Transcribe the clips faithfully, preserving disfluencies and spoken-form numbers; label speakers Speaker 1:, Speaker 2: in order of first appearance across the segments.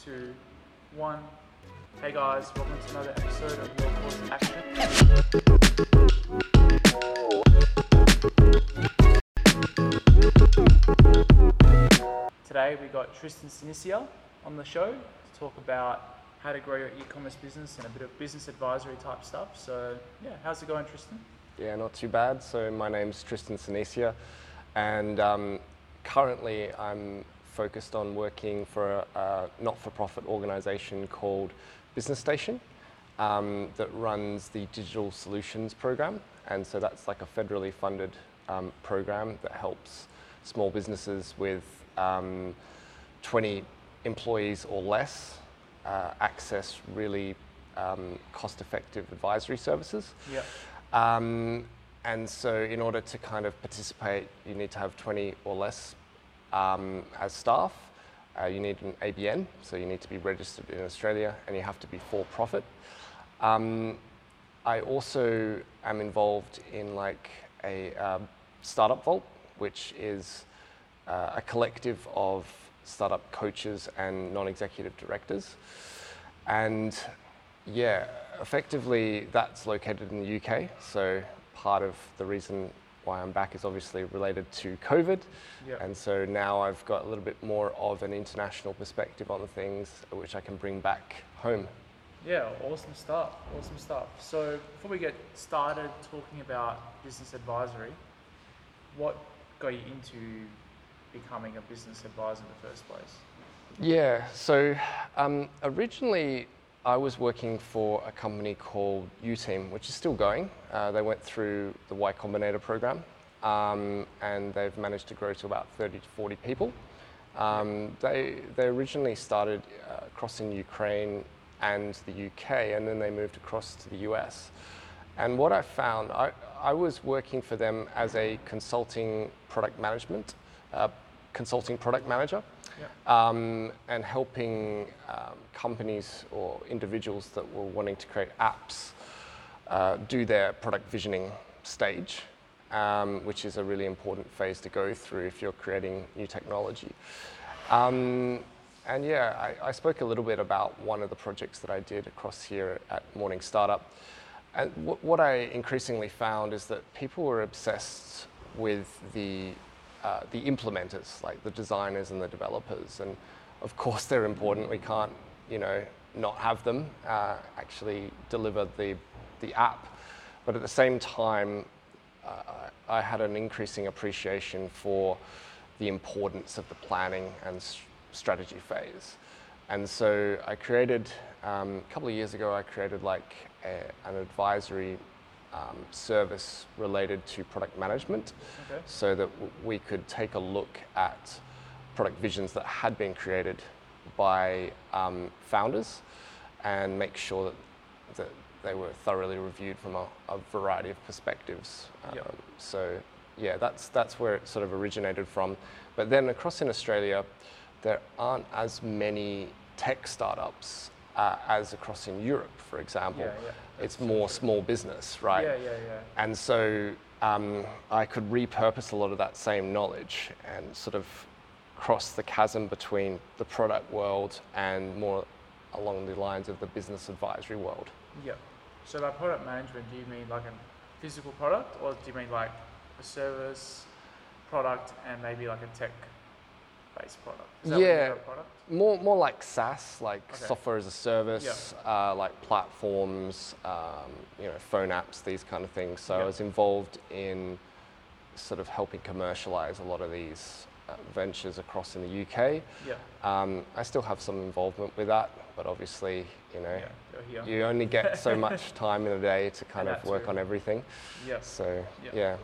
Speaker 1: two, one. Hey guys, welcome to another episode of Your Course of Action. Today we got Tristan Sinisia on the show to talk about how to grow your e-commerce business and a bit of business advisory type stuff. So yeah, how's it going, Tristan?
Speaker 2: Yeah, not too bad. So my name's Tristan Sinisia, and um, currently I'm focused on working for a, a not-for-profit organisation called Business Station um, that runs the Digital Solutions Program. And so that's like a federally funded um, program that helps small businesses with um, twenty employees or less uh, access really um, cost-effective advisory services.
Speaker 1: Yeah.
Speaker 2: Um, and so in order to kind of participate, you need to have twenty or less um, as staff. Uh, you need an A B N, so you need to be registered in Australia, and you have to be for profit. Um, I also am involved in like a um, startup vault, which is uh, a collective of startup coaches and non-executive directors. And yeah, effectively that's located in the U K. So part of the reason why I'm back is obviously related to COVID.
Speaker 1: Yep.
Speaker 2: And so now I've got a little bit more of an international perspective on things, which I can bring back home.
Speaker 1: Yeah, awesome stuff, awesome stuff. So before we get started talking about business advisory, what got you into becoming a business advisor in the first place?
Speaker 2: Yeah, so um, originally I was working for a company called U-Team, which is still going. Uh, they went through the Y Combinator program, um, and they've managed to grow to about thirty to forty people. Um, they, they originally started uh, across in Ukraine and the U K, and then they moved across to the U S. And what I found, I, I was working for them as a consulting product management, uh, consulting product manager.
Speaker 1: Yep.
Speaker 2: Um, and helping um, companies or individuals that were wanting to create apps uh, do their product visioning stage, um, which is a really important phase to go through if you're creating new technology. Um, and yeah, I, I spoke a little bit about one of the projects that I did across here at Morning Startup. And w- what I increasingly found is that people were obsessed with the Uh, the implementers, like the designers and the developers, and of course they're important. We can't, you know, not have them uh, actually deliver the the app. But at the same time, uh, I had an increasing appreciation for the importance of the planning and s- strategy phase. And so I created um, a couple of years ago. I created like a, an advisory Um, service related to product management,
Speaker 1: Okay.
Speaker 2: so that w- we could take a look at product visions that had been created by um, founders and make sure that, that they were thoroughly reviewed from a, a variety of perspectives.
Speaker 1: Yep.
Speaker 2: Um, so yeah, that's that's where it sort of originated from. But then across in Australia, there aren't as many tech startups uh, as across in Europe, for example.
Speaker 1: Yeah, yeah.
Speaker 2: It's more small business, right?
Speaker 1: Yeah, yeah, yeah.
Speaker 2: And so um, I could repurpose a lot of that same knowledge and sort of cross the chasm between the product world and more along the lines of the business advisory world.
Speaker 1: Yeah. So by product management, do you mean like a physical product, or do you mean like a service, product, and maybe like a tech-based product? Is that what you
Speaker 2: Yeah.
Speaker 1: mean by product?
Speaker 2: More, more like SaaS, like
Speaker 1: Okay.
Speaker 2: software as a service,
Speaker 1: Yeah.
Speaker 2: uh, like platforms, um, you know, phone apps, these kind of things. So
Speaker 1: Yeah.
Speaker 2: I was involved in sort of helping commercialize a lot of these uh, ventures across in the U K.
Speaker 1: Yeah.
Speaker 2: Um, I still have some involvement with that, but obviously, you know,
Speaker 1: Yeah. You're here.
Speaker 2: you only get so much time in a day to kind
Speaker 1: And
Speaker 2: of
Speaker 1: that's
Speaker 2: work
Speaker 1: true.
Speaker 2: on everything.
Speaker 1: Yeah.
Speaker 2: So
Speaker 1: Yeah.
Speaker 2: yeah.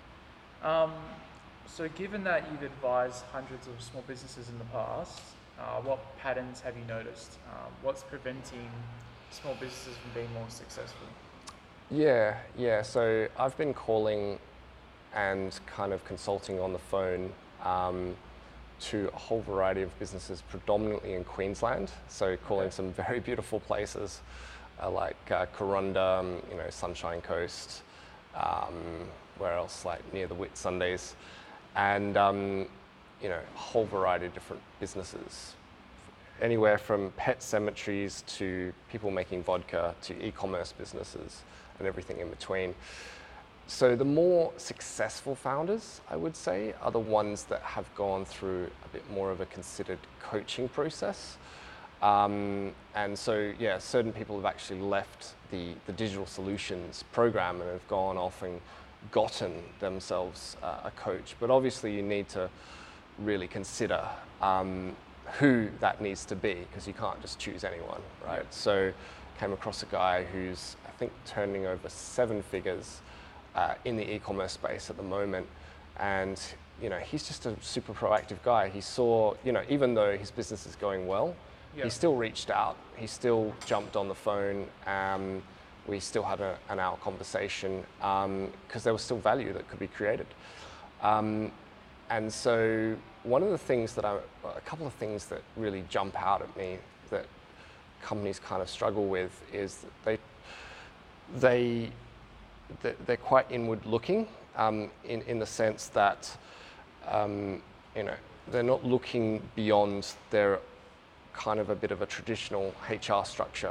Speaker 1: Um, so given that you've advised hundreds of small businesses in the past, uh, what patterns have you noticed? Um, what's preventing small businesses from being more successful?
Speaker 2: Yeah, yeah. So I've been calling and kind of consulting on the phone um, to a whole variety of businesses, predominantly in Queensland. So calling
Speaker 1: Okay.
Speaker 2: some very beautiful places uh, like uh, Corunda, you know, Sunshine Coast, um, where else, like near the Whitsundays, and um, you know, a whole variety of different businesses. anywhere from pet cemeteries to people making vodka to e-commerce businesses and everything in between. So the more successful founders, I would say, are the ones that have gone through a bit more of a considered coaching process. Um, and so, yeah, certain people have actually left the, the digital solutions program and have gone off and gotten themselves uh, a coach. But obviously you need to really consider um, who that needs to be, because you can't just choose anyone, right?
Speaker 1: Yeah.
Speaker 2: So came across a guy who's, I think, turning over seven figures uh, in the e-commerce space at the moment. And, you know, he's just a super proactive guy. He saw, you know, even though his business is going well,
Speaker 1: Yeah.
Speaker 2: he still reached out. He still jumped on the phone. Um, we still had a, an hour conversation because um, there was still value that could be created. Um, and so one of the things that I, a couple of things that really jump out at me that companies kind of struggle with is that they, they, they're quite inward looking um, in, in the sense that, um, you know, they're not looking beyond their kind of a bit of a traditional H R structure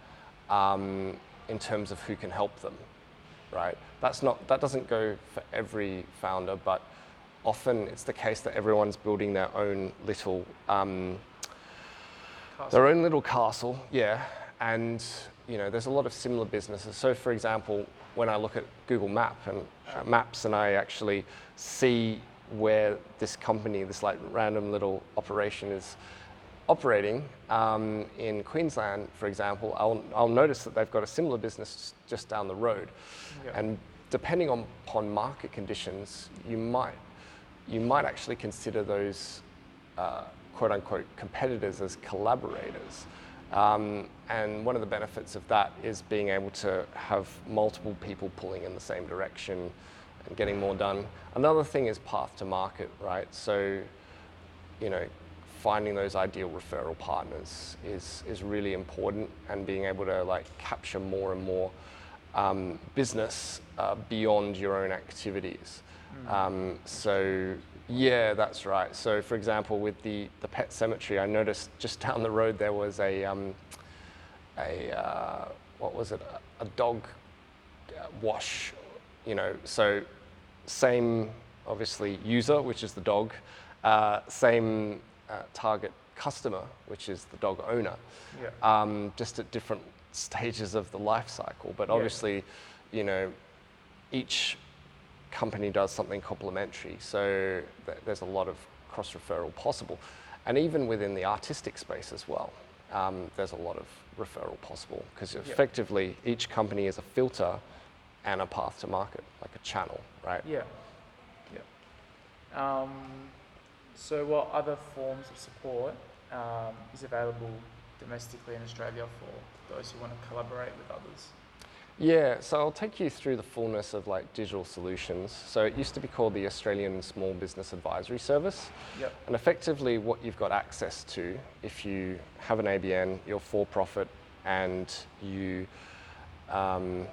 Speaker 2: um, in terms of who can help them, right? That's not, that doesn't go for every founder, but often it's the case that everyone's building their own little, um, their own little castle, yeah. And you know, there's a lot of similar businesses. So, for example, when I look at Google Map and uh, Maps, and I actually see where this company, this like random little operation is operating um, in Queensland, for example, I'll, I'll notice that they've got a similar business just down the road.
Speaker 1: Yeah.
Speaker 2: And depending on, upon market conditions, you might, you might actually consider those uh, quote unquote competitors as collaborators. Um, and one of the benefits of that is being able to have multiple people pulling in the same direction and getting more done. Another thing is path to market, right? So, you know, finding those ideal referral partners is, is really important, and being able to like capture more and more um, business uh, beyond your own activities. Mm. Um, so yeah, that's right. So for example, with the, the pet cemetery, I noticed just down the road there was a, um, a uh, what was it, a, a dog wash, you know, so same obviously user, which is the dog, uh, same Uh, target customer, which is the dog owner,
Speaker 1: yeah.
Speaker 2: um, just at different stages of the life cycle. But obviously, yeah. you know, each company does something complementary, so th- there's a lot of cross referral possible. And even within the artistic space as well, um, there's a lot of referral possible, because
Speaker 1: yeah.
Speaker 2: effectively each company is a filter and a path to market, like a channel, right?
Speaker 1: Yeah. Yeah. Um, So what other forms of support um, is available domestically in Australia for those who want to collaborate with others?
Speaker 2: Yeah, so I'll take you through the fullness of like digital solutions. So it used to be called the Australian Small Business Advisory Service.
Speaker 1: Yep.
Speaker 2: And effectively what you've got access to if you have an A B N, you're for profit, and you, um,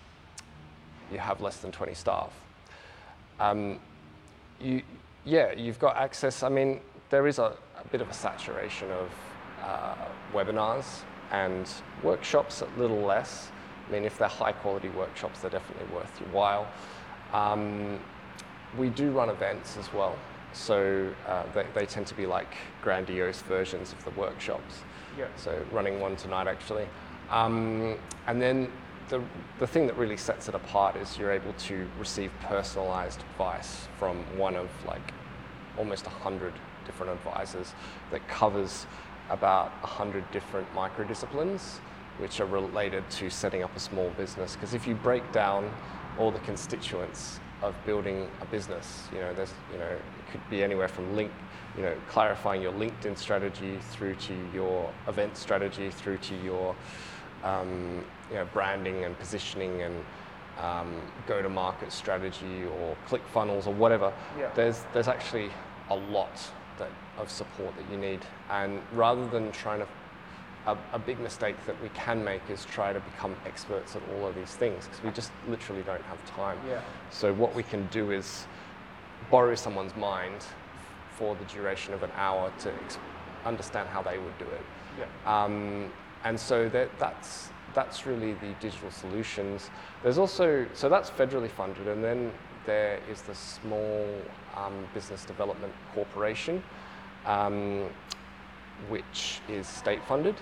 Speaker 2: you have less than twenty staff. Um, you, Yeah, you've got access. I mean, there is a, a bit of a saturation of uh, webinars and workshops, a little less. I mean, if they're high quality workshops, they're definitely worth your while. Um, we do run events as well. So uh, they, they tend to be like grandiose versions of the workshops.
Speaker 1: Yeah.
Speaker 2: So running one tonight actually. Um, and then the, the thing that really sets it apart is you're able to receive personalized advice from one of like almost a hundred different advisors that covers about a hundred different micro disciplines, which are related to setting up a small business. Because if you break down all the constituents of building a business, you know, there's, you know, it could be anywhere from link, you know, clarifying your LinkedIn strategy through to your event strategy, through to your Um, you know, branding and positioning and um, go-to-market strategy or ClickFunnels or whatever.
Speaker 1: Yeah.
Speaker 2: There's there's actually a lot that, of support that you need. And rather than trying to, a, a big mistake that we can make is try to become experts at all of these things, because we just literally don't have time.
Speaker 1: Yeah.
Speaker 2: So what we can do is borrow someone's mind for the duration of an hour to ex- understand how they would do it.
Speaker 1: Yeah.
Speaker 2: Um, and so that, that's, that's really the digital solutions. There's also, so that's federally funded, and then there is the Small um, Business Development Corporation, um, which is state funded.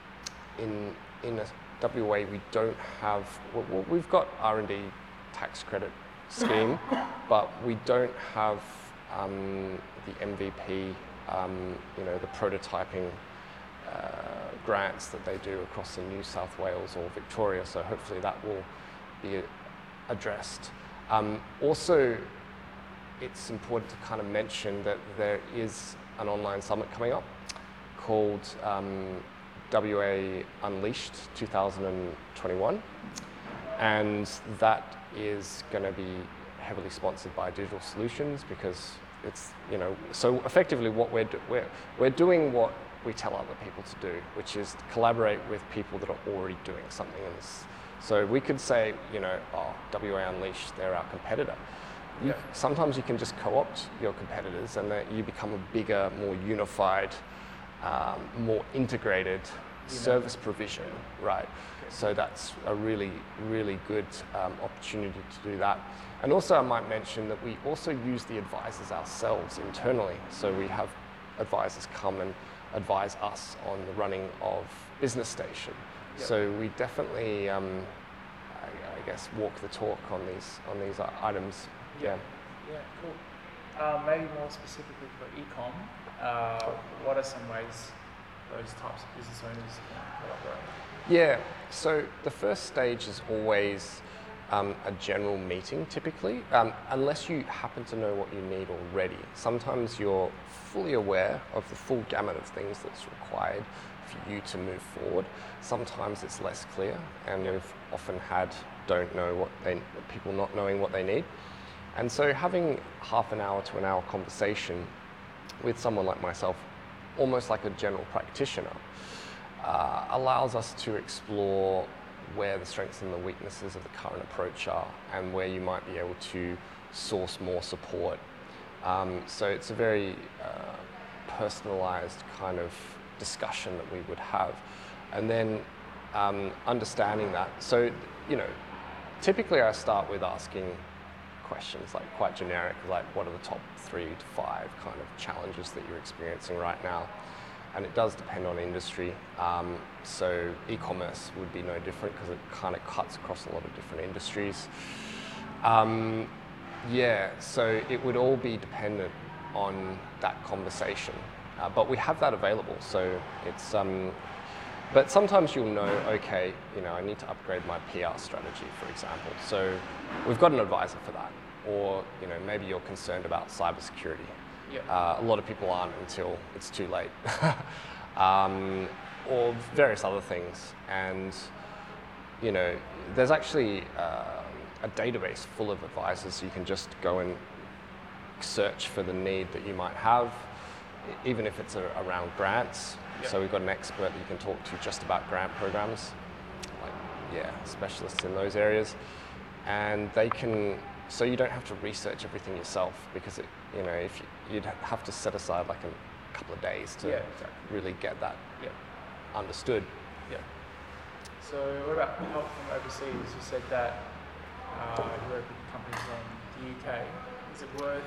Speaker 2: In, in a W A, we don't have, well, we've got R and D tax credit scheme, but we don't have um, the M V P, um, you know, the prototyping uh, grants that they do across in New South Wales or Victoria, so hopefully that will be addressed. Um, also, it's important to kind of mention that there is an online summit coming up called um, W A Unleashed two thousand twenty-one, and that is going to be heavily sponsored by Digital Solutions, because it's, you know, so effectively what we're, do- we're, we're doing what we tell other people to do, which is to collaborate with people that are already doing something in this. So we could say, you know, oh, W A Unleashed, they're our competitor. You,
Speaker 1: Yeah.
Speaker 2: Sometimes you can just co-opt your competitors, and that you become a bigger, more unified, um, more integrated service provision, right? Okay. So that's a really, really good um, opportunity to do that. And also I might mention that we also use the advisors ourselves internally. So we have advisors come and advise us on the running of Business Station. Yep. So we definitely, um, I, I guess, walk the talk on these on these items.
Speaker 1: Yeah. Yeah, cool. Um, maybe more specifically for e-com, uh, what are some ways those types of business owners can collaborate?
Speaker 2: Yeah, so the first stage is always um, a general meeting, typically, um, unless you happen to know what you need already. Sometimes you're fully aware of the full gamut of things that's required for you to move forward. Sometimes it's less clear, and we've often had don't know what they, people not knowing what they need. And so having half an hour to an hour conversation with someone like myself, almost like a general practitioner, uh, allows us to explore where the strengths and the weaknesses of the current approach are, and where you might be able to source more support. Um, so it's a very uh, personalized kind of discussion that we would have. And then um, understanding that. So, you know, typically I start with asking questions, like quite generic, like what are the top three to five kind of challenges that you're experiencing right now? And it does depend on industry. Um, so e-commerce would be no different, because it kind of cuts across a lot of different industries. Um, yeah, so it would all be dependent on that conversation. Uh, but we have that available, so it's, um, but sometimes you'll know, okay, you know, I need to upgrade my P R strategy, for example. So we've got an advisor for that. Or, you know, maybe you're concerned about cybersecurity.
Speaker 1: Yeah.
Speaker 2: Uh, a lot of people aren't until it's too late. um, or various other things. And, you know, there's actually uh, a database full of advisors. You can just go and search for the need that you might have, even if it's a, around grants. Yeah. So we've got an expert that you can talk to just about grant programs, like, yeah, specialists in those areas. And they can, so you don't have to research everything yourself, because it, you know, if you, you'd have to set aside like a couple of days to
Speaker 1: yeah, exactly.
Speaker 2: really get that
Speaker 1: yeah.
Speaker 2: understood.
Speaker 1: Yeah. So what about help from overseas? You said that uh, you work with companies from the U K. Is it worth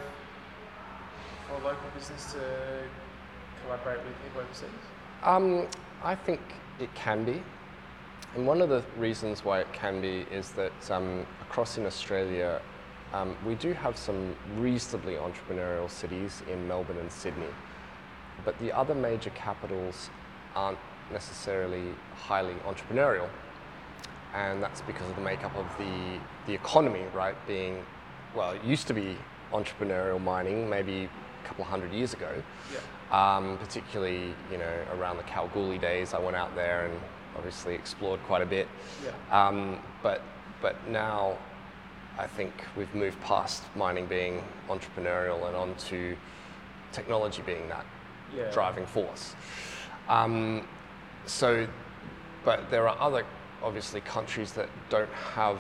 Speaker 1: for a local business to collaborate with people overseas?
Speaker 2: Um, I think it can be. And one of the reasons why it can be is that um, across in Australia, um, we do have some reasonably entrepreneurial cities in Melbourne and Sydney, but the other major capitals aren't necessarily highly entrepreneurial. And that's because of the makeup of the, the economy, right? Being, well, it used to be entrepreneurial mining maybe a couple of hundred years ago.
Speaker 1: Yeah.
Speaker 2: Um, particularly, you know, around the Kalgoorlie days, I went out there and obviously explored quite a bit.
Speaker 1: Yeah.
Speaker 2: Um, but but now I think we've moved past mining being entrepreneurial and onto technology being that
Speaker 1: yeah.
Speaker 2: driving force. Um, so, but there are other, obviously, countries that don't have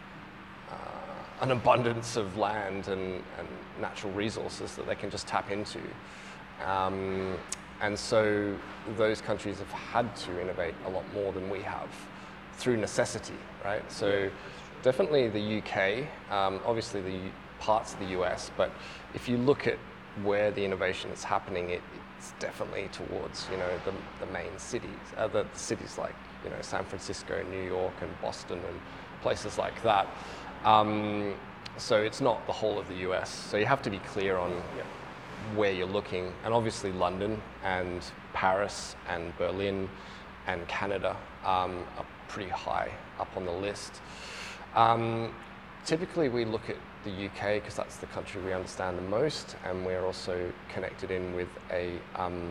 Speaker 2: uh, an abundance of land and, and natural resources that they can just tap into. Um, and so those countries have had to innovate a lot more than we have through necessity, right? So
Speaker 1: Yeah,
Speaker 2: definitely the U K, um, obviously the U- parts of the U S, but if you look at where the innovation is happening, it, it's definitely towards, you know, the, the main cities, uh, the, the cities like, you know, San Francisco, New York, and Boston, and places like that. Um, so it's not the whole of the U S. So you have to be clear on
Speaker 1: Yeah.
Speaker 2: where you're looking, and obviously London and Paris and Berlin and Canada um, are pretty high up on the list. Um, typically we look at the U K because that's the country we understand the most, and we're also connected in with a um,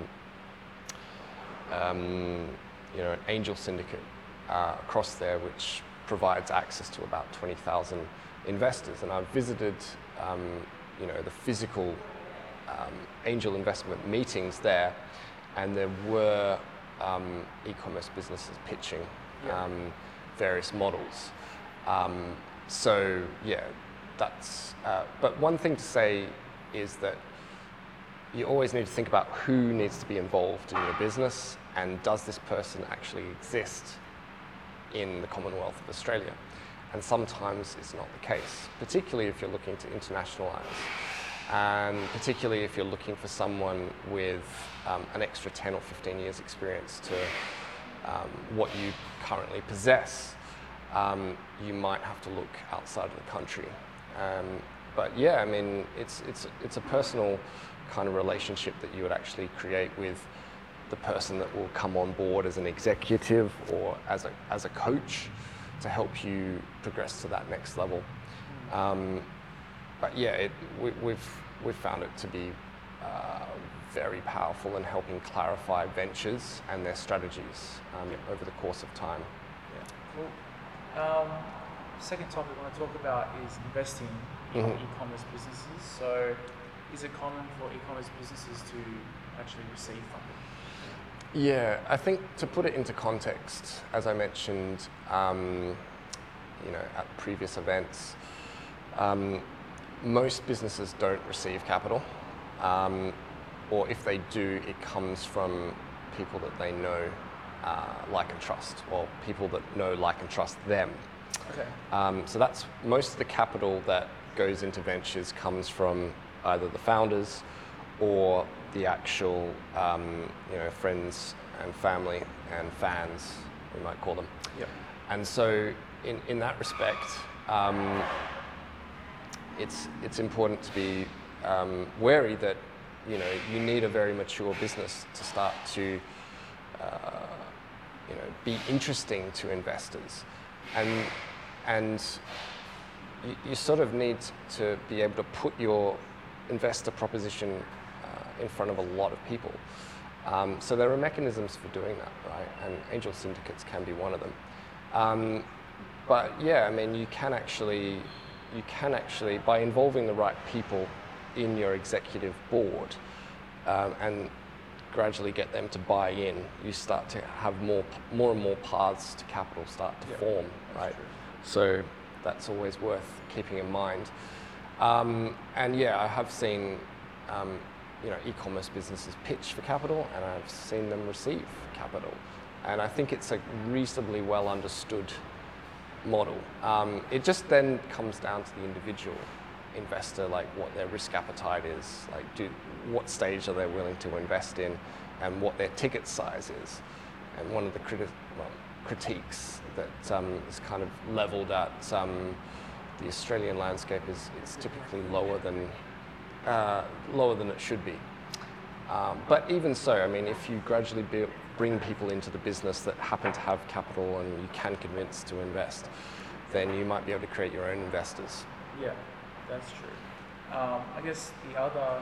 Speaker 2: um, you know, an angel syndicate uh, across there, which provides access to about twenty thousand investors. And I've visited um, you know, the physical um, angel investment meetings there, and there were um, e-commerce businesses pitching
Speaker 1: Yeah.
Speaker 2: um, various models. Um, so yeah, that's, uh, but one thing to say is that you always need to think about who needs to be involved in your business, and does this person actually exist in the Commonwealth of Australia? And sometimes it's not the case, particularly if you're looking to internationalize, and particularly if you're looking for someone with um, an extra ten or fifteen years experience to um, what you currently possess. Um, you might have to look outside of the country. Um, but yeah, I mean, it's, it's, it's a personal kind of relationship that you would actually create with the person that will come on board as an executive or as a, as a coach to help you progress to that next level. Um, but yeah, it, we, we've, we've found it to be uh, very powerful in helping clarify ventures and their strategies um, over the course of time.
Speaker 1: Yeah. Cool. Um, second topic I want to talk about is investing in
Speaker 2: Mhm.
Speaker 1: e-commerce businesses. So, is it common for e-commerce businesses to actually receive funding?
Speaker 2: Yeah, I think to put it into context, as I mentioned, um, you know, at previous events, um, most businesses don't receive capital, um, or if they do, it comes from people that they know, uh, like and trust, or people that know, like and trust them.
Speaker 1: Okay.
Speaker 2: Um, so that's most of the capital that goes into ventures comes from either the founders or the actual, um, you know, friends and family and fans, we might call them.
Speaker 1: Yep.
Speaker 2: And so, in, in that respect, um, it's it's important to be um, wary that, you know, you need a very mature business to start to, uh, you know, be interesting to investors, and and you, you sort of need to be able to put your investor proposition uh, in front of a lot of people. Um, so there are mechanisms for doing that, right? And angel syndicates can be one of them. Um, but yeah, I mean, you can actually, you can actually, by involving the right people in your executive board um, and gradually get them to buy in, you start to have more, more and more paths to capital start to
Speaker 1: Yeah,
Speaker 2: form, right?
Speaker 1: true.
Speaker 2: So that's always worth keeping in mind. Um, and yeah, I have seen um, you know, e-commerce businesses pitch for capital, and I've seen them receive capital. And I think it's a reasonably well understood model. Um, it just then comes down to the individual investor, like what their risk appetite is, like do, what stage are they willing to invest in, and what their ticket size is. And one of the criti- well, critiques that um, is kind of leveled at um, the Australian landscape is it's typically lower than uh, lower than it should be. Um, but even so, I mean, if you gradually be, bring people into the business that happen to have capital and you can convince to invest, then you might be able to create your own investors.
Speaker 1: Yeah, that's true. Um, I guess the other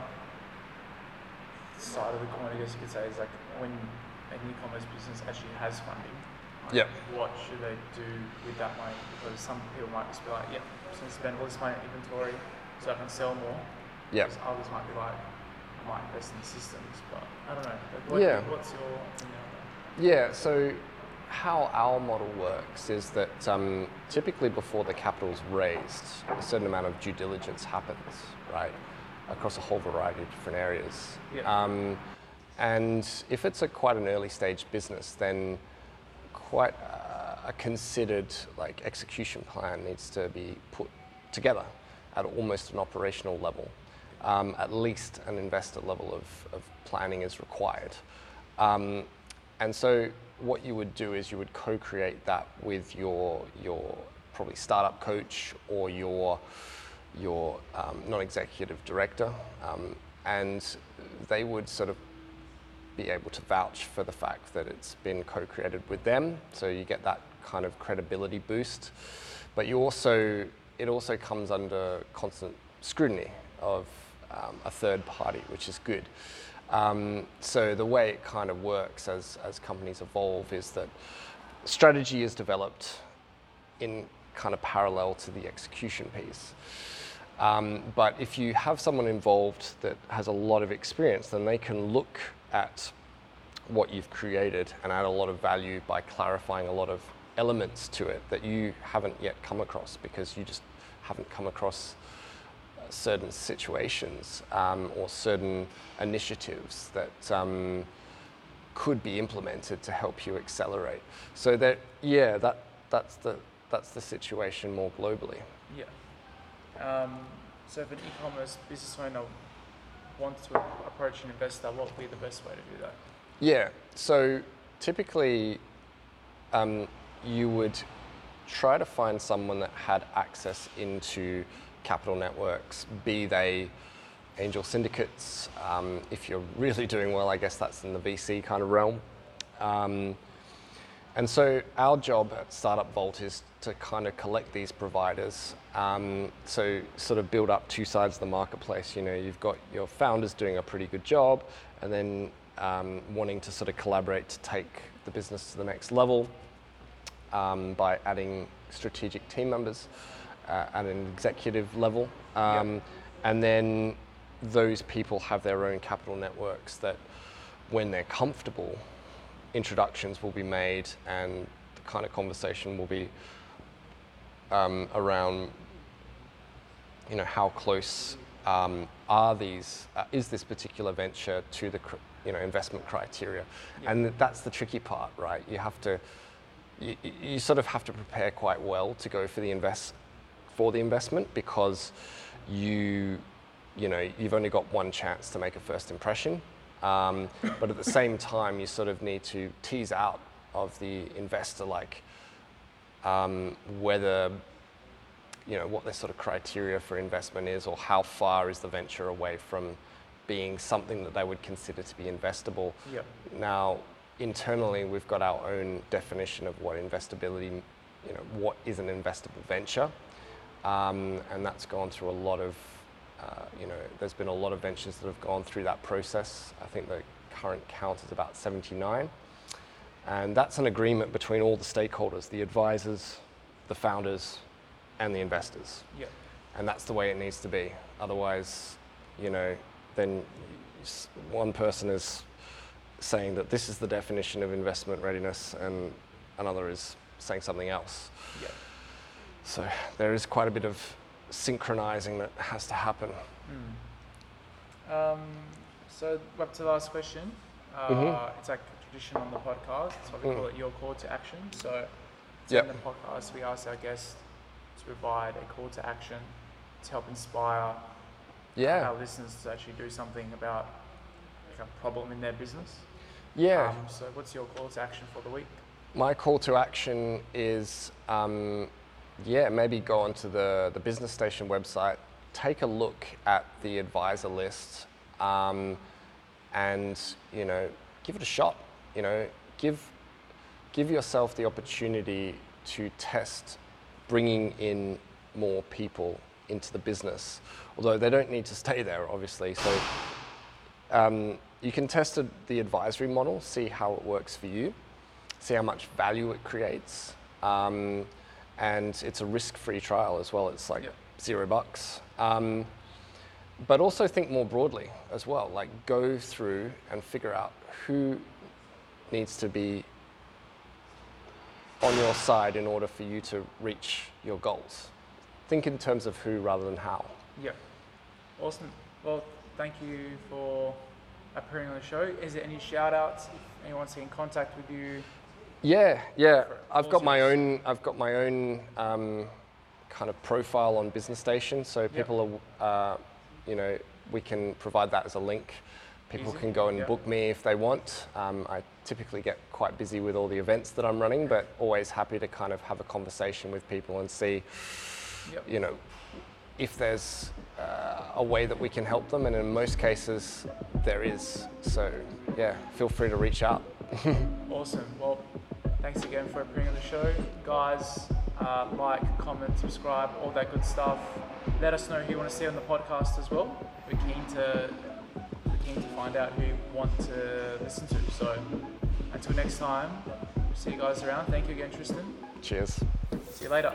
Speaker 1: side of the coin, I guess you could say, is like when an e-commerce business actually has funding, like
Speaker 2: Yep.
Speaker 1: what should they do with that money? Because some people might just be like, yeah, I'm just going to spend all this money on inventory so I can sell more.
Speaker 2: Yep.
Speaker 1: Whereas others might be like, I might invest in the systems, but I don't know. Like, what,
Speaker 2: Yeah.
Speaker 1: What's your opinion on that?
Speaker 2: Yeah, so how our model works is that um, typically before the capital's raised, a certain amount of due diligence happens, right, across a whole variety of different areas.
Speaker 1: Yeah.
Speaker 2: Um, And if it's a quite an early stage business, then quite a considered like execution plan needs to be put together at almost an operational level. Um, at least an investor level of, of planning is required. Um, and so what you would do is you would co-create that with your your probably startup coach or your your um, non-executive director, um, and they would sort of be able to vouch for the fact that it's been co-created with them. So you get that kind of credibility boost, but you also it also comes under constant scrutiny of um, a third party, which is good. Um, so the way it kind of works as as companies evolve is that strategy is developed in kind of parallel to the execution piece. Um, but if you have someone involved that has a lot of experience, then they can look at what you've created and add a lot of value by clarifying a lot of elements to it that you haven't yet come across because you just haven't come across certain situations um, or certain initiatives that um, could be implemented to help you accelerate. So that, yeah, that that's the that's the situation more globally.
Speaker 1: Yeah. Um, so if an e-commerce business owner wants to approach an investor, what would be the best way to do that?
Speaker 2: Yeah, so typically um, you would try to find someone that had access into capital networks, be they angel syndicates. Um, if you're really doing well, I guess that's in the V C kind of realm. Um, and so our job at Startup Vault is to kind of collect these providers. Um, so sort of build up two sides of the marketplace. You know, you've got your founders doing a pretty good job, and then um, wanting to sort of collaborate to take the business to the next level um, by adding strategic team members uh, at an executive level. Um,
Speaker 1: Yep.
Speaker 2: And then those people have their own capital networks that when they're comfortable, introductions will be made and the kind of conversation will be um, around, you know, how close um, are these, uh, is this particular venture to the, cr- you know, investment criteria?
Speaker 1: Yeah.
Speaker 2: And that's the tricky part, right? You have to, you, you sort of have to prepare quite well to go for the invest, for the investment because you, you know, you've only got one chance to make a first impression. Um, but at the same time, you sort of need to tease out of the investor, like um, whether, you know, what their sort of criteria for investment is, or how far is the venture away from being something that they would consider to be investable.
Speaker 1: Yep.
Speaker 2: Now, internally, we've got our own definition of what investability, you know, what is an investable venture, um, and that's gone through a lot of. Uh, you know, there's been a lot of ventures that have gone through that process. I think the current count is about seventy-nine. And that's an agreement between all the stakeholders, the advisors, the founders, and the investors.
Speaker 1: Yep.
Speaker 2: And that's the way it needs to be. Otherwise, you know, then s- one person is saying that this is the definition of investment readiness and another is saying something else.
Speaker 1: Yep.
Speaker 2: So there is quite a bit of synchronizing that has to happen.
Speaker 1: Mm. Um, so we're up to the last question. Uh,
Speaker 2: Mhm.
Speaker 1: It's like a tradition on the podcast, so we
Speaker 2: Mm.
Speaker 1: call it your call to action. So
Speaker 2: Yep.
Speaker 1: in the podcast, we ask our guests to provide a call to action to help inspire
Speaker 2: Yeah,
Speaker 1: our listeners to actually do something about like a problem in their business.
Speaker 2: yeah.
Speaker 1: Um, so what's your call to action for the week?
Speaker 2: My call to action is, um, yeah, maybe go onto the, the Business Station website, take a look at the advisor list, um, and, you know, give it a shot. You know, give give yourself the opportunity to test bringing in more people into the business, although they don't need to stay there, obviously. So um, you can test it- the advisory model, see how it works for you, see how much value it creates. Um, and it's a risk-free trial as well. It's like
Speaker 1: Yep.
Speaker 2: zero bucks. Um, but also think more broadly as well, like go through and figure out who needs to be on your side in order for you to reach your goals. Think in terms of who rather than how.
Speaker 1: Yeah. Awesome. Well, thank you for appearing on the show. Is there any shout outs if anyone's in contact with you?
Speaker 2: Yeah, yeah.
Speaker 1: For
Speaker 2: I've
Speaker 1: all
Speaker 2: got my
Speaker 1: sorts.
Speaker 2: own. I've got my own um, kind of profile on Business Station, so people are, uh, you know, we can provide that as a link. People
Speaker 1: Easy.
Speaker 2: can go and
Speaker 1: Yep.
Speaker 2: book me if they want. Um, I typically get quite busy with all the events that I'm running, but always happy to kind of have a conversation with people and see,
Speaker 1: Yep.
Speaker 2: you know, if there's uh, a way that we can help them, and in most cases there is. So yeah, feel free to reach out.
Speaker 1: Awesome. Well, thanks again for appearing on the show. Guys, uh, like, comment, subscribe, all that good stuff. Let us know who you want to see on the podcast as well. We're keen to we're keen to find out who you want to listen to. So until next time, see you guys around. Thank you again, Tristan.
Speaker 2: Cheers.
Speaker 1: See you later.